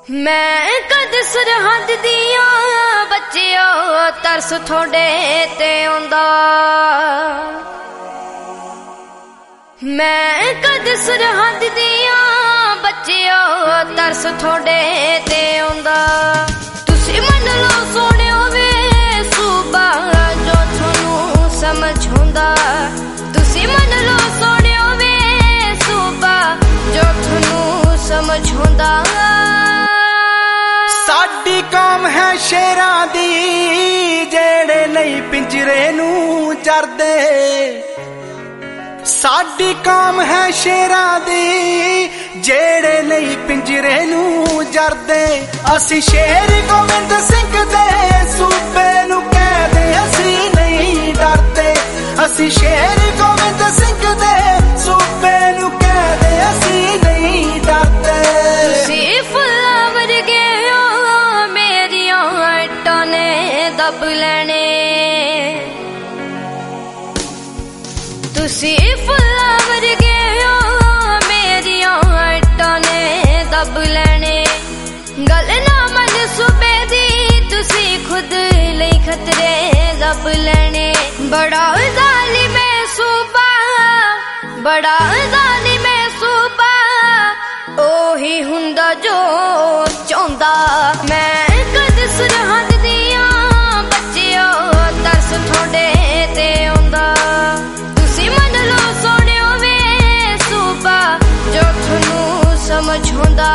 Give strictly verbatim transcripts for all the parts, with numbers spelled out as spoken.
मैं कद सरहद दिया बच्चियो तरस थोड़े ते आंदा। मैं कद सरहद दिया बच्चियो तरस थोड़े ते आंदा। तुसी मन लो सोनियो वे सूबा जो थानू समझ आंदा। तुसी मन लो सोनियो वे सूबा जो थानू समझ आंदा। साडी कौम है शेरां दी जेड़े नहीं पिंजरे नू चरदे। साडी कौम है शेरां दी जेड़े नहीं पिंजरे नू चरदे। असी शेर गोविंद सिंह दे सूबे नू कहदे असी नहीं डरदे। असी शेर गोविंद सिंह दे सूबे नू कहदे असी नहीं डरदे। दब लेने तुसी फुल्ला वर्गे हो मेरिया अट्टां ने दब लेने। गल ना मन सूबे दी तुसी खुद लई खतरे दब लेने। बड़ा जालिम है सूबा बड़ा जालिम है सूबा ओही हुंदा जो चाहुंदा। मैं कद सरहद दिया तरस थोड़े ते आंदा। तुसी मन लो सोनियो वे सूबा जो थानू समझ आंदा।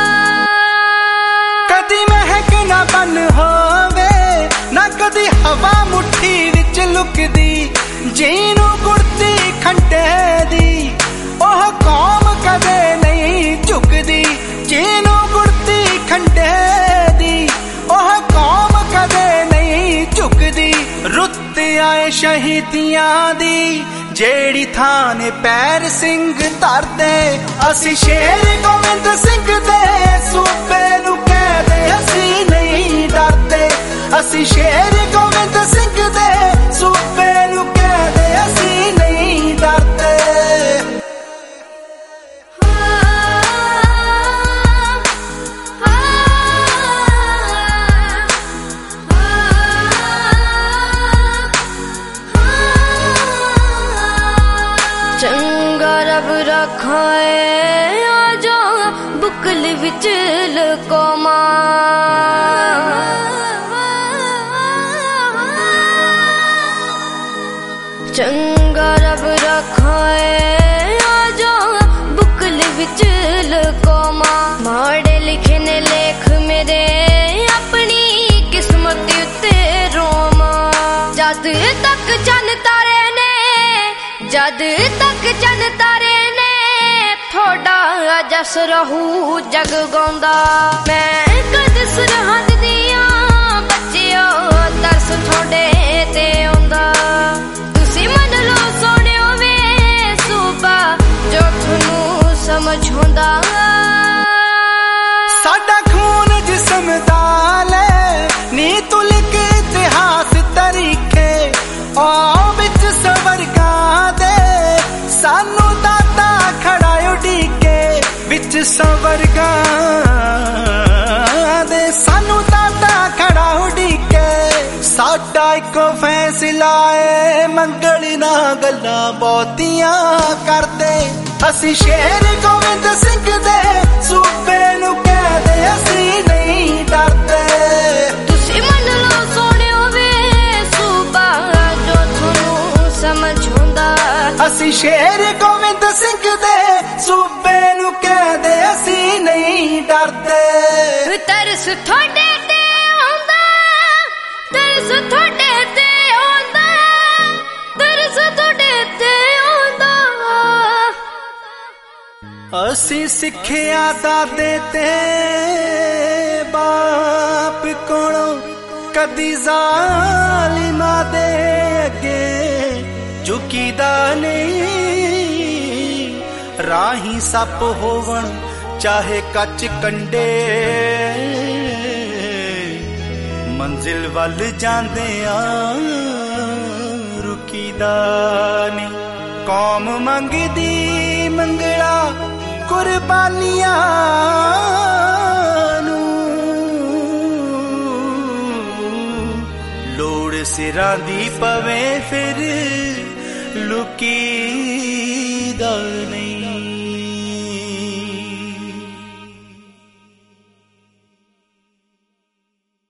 कदी महक ना बन होवे ना कदी हवा मुट्ठी विच लुकदी। जीनू गुड़ती खंडे दी ओह कौम कदे नहीं झुकदी। जीनू गुड़ती खंडे दी ओह कौम कदे नहीं झुकदी। रुत आए शहीदियां दी जेड़ी थाने पैर सिंह धरदे। असी शेर गोविंद सिंह दे सूबे नू कहदे असी नहीं डरदे। असी शेर गोविंद सिंह दे सूबे नू कहदे असी नहीं डरदे। चंगा रब रखाए आजा बुकल विच लकोमा। चंगा रब रखाए आजा बुकल विच लकोमा। माड़े लिखे ने लेख मेरे अपनी किस्मत उत्ते रोमा। जद तक चन तारे जद तक चन तारे ने थोड़ा जस रहू जग गांदा। मैं कद सरहद दिया बच्चियो तरस थोड़े ते आंदा। तुसी मन लो सोनियो वे सूबा जो थानू समझ आंदा। साडा खून जिस्म दा ले नी तू लिख इतिहास तरीके आओ विच सवरगा दे। सानू दाता खड़ा उड़ीके विच सवरगा दे। सानू दाता खड़ा उड़ीके साडा इको फैसला है मंगल ना गल्लां बहुतियां करदे। असी शेर गोविंद सिंह दे सूबे नू कहदे असी नहीं डरदे। तुसी मन लो सोनियो वे सूबा जो थानू समझ आंदा। असी शेर गोविंद सिंह दे सूबे नू कहदे असी नहीं डरदे। तरस थोड़े ते आंदा तरस थोड़े ते आंदा तरस थोड़े ते आंदा। असी सिक्खिया दादे ते बाप कोलों कदी जालिमा दे अगे झुकीदा नहीं। राही सप होवन चाहे कच कंडे मंजिल वल जांदे आ रुकीदा नहीं। कौम मंगदी मंगला कुर्बानियां नू सिरां दी पवे फिर लुकी दा नहीं।